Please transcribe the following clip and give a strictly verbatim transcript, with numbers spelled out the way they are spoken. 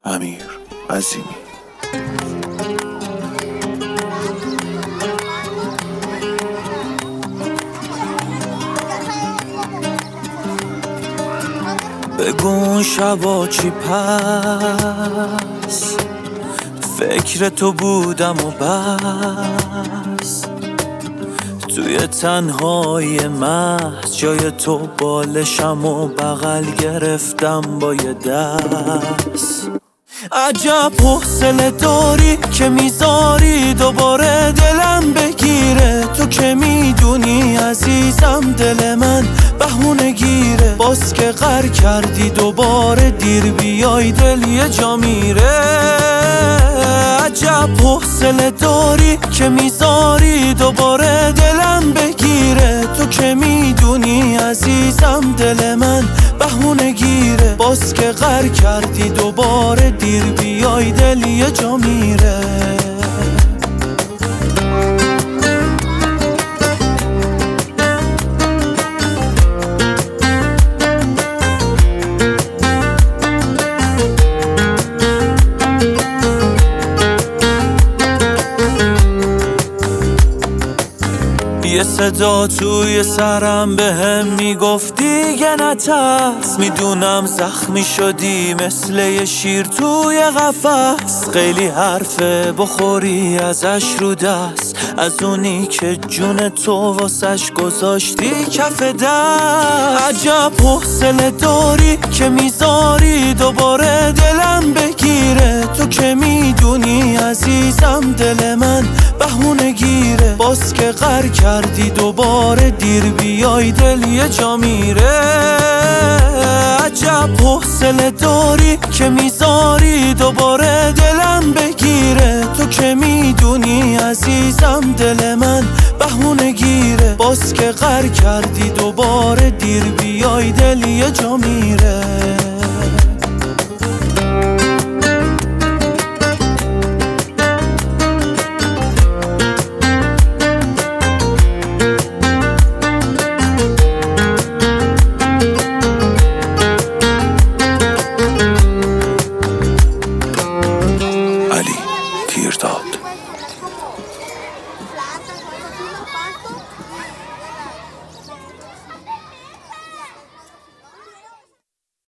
امیر عظیمی. بگو اون شبا چی پس فکر تو بودم و بس، توی تنهای محض جای تو بالشم و بغل گرفتم با یه دست. عجب حوصله داری که میذاری دوباره دلم بگیره، تو که میدونی عزیزم دل من بهونه گیره، باز که غر کردی دوباره دیر بیای دل یه جا میره. عجب حوصله داری که میذاری دوباره دلم بگیره، تو که میدونی عزیزم دل من بهونه گیره، باز که غر کردی دوباره دیر بیای دل یه جا میره. یه صدا توی سرم به هم میگفت دیگه نترس، میدونم زخمی شدی مثل یه شیر توی قفس، خیلی حرفه بخوری ازش رو دست، از اونی که جون تو واسش گذاشتی کف دست. عجب حوصله داری که میذاری دوباره دلم بگیره، تو که میدونی عزیزم دل من بهونه گیره، باز که غر کردی دوباره دیر بیای دل یه جا میره. عجب حوصله داری که میذاری دوباره دلم بگیره، تو که میدونی عزیزم دل من بهونه گیره، باز که غر کردی دوباره دیر بیای دل یه جا میره.